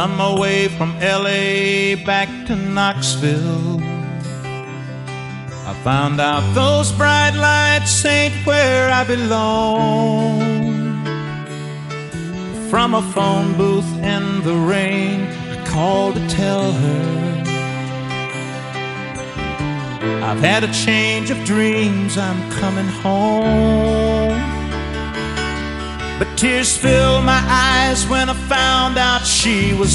on my way from LA back to Knoxville, I found out those bright lights ain't where I belong. From a phone booth in the rain, I called to tell her I've had a change of dreams, I'm coming home. But tears filled my eyes when I found out she was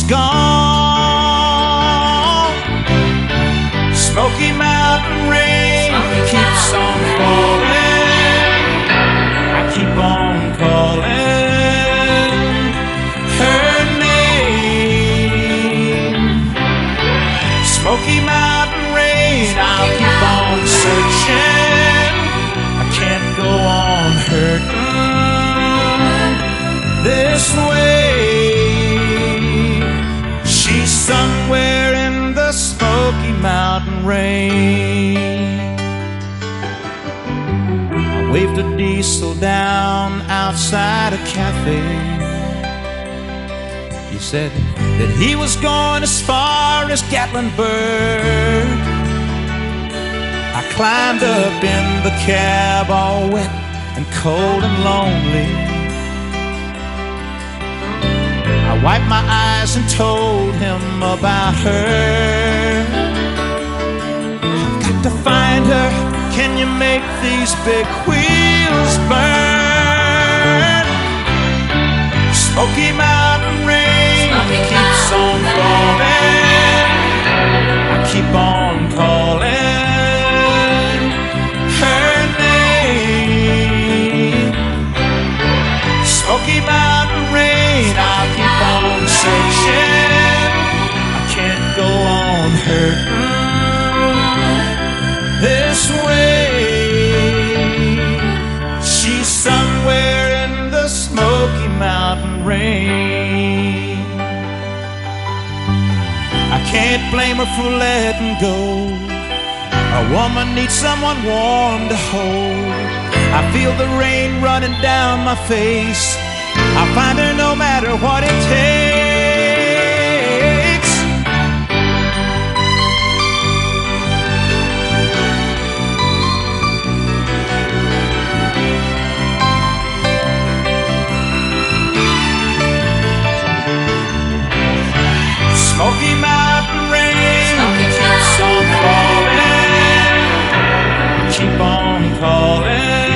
gone. Smoky Mountain rain keeps on falling. I keep on calling her name. Smoky Mountain rain, I'll keep on searching. I can't go on hurting this way. She's somewhere in the Smoky Mountain rain. I waved a diesel down outside a cafe. He said that he was going as far as Gatlinburg. I climbed up in the cab all wet and cold and lonely. I wiped my eyes and told him about her. I've got to find her. Can you make these big wheels burn? Smoky Mountain rain keeps on falling. I keep on calling her name. Smoky Mountain rain, I'll keep on searching. I can't go on hurting this way. She's somewhere in the Smoky Mountain rain. I can't blame her for letting go. A woman needs someone warm to hold. I feel the rain running down my face. I'll find her no matter what it takes. Smoky Mountain rain keeps on falling. Keep on calling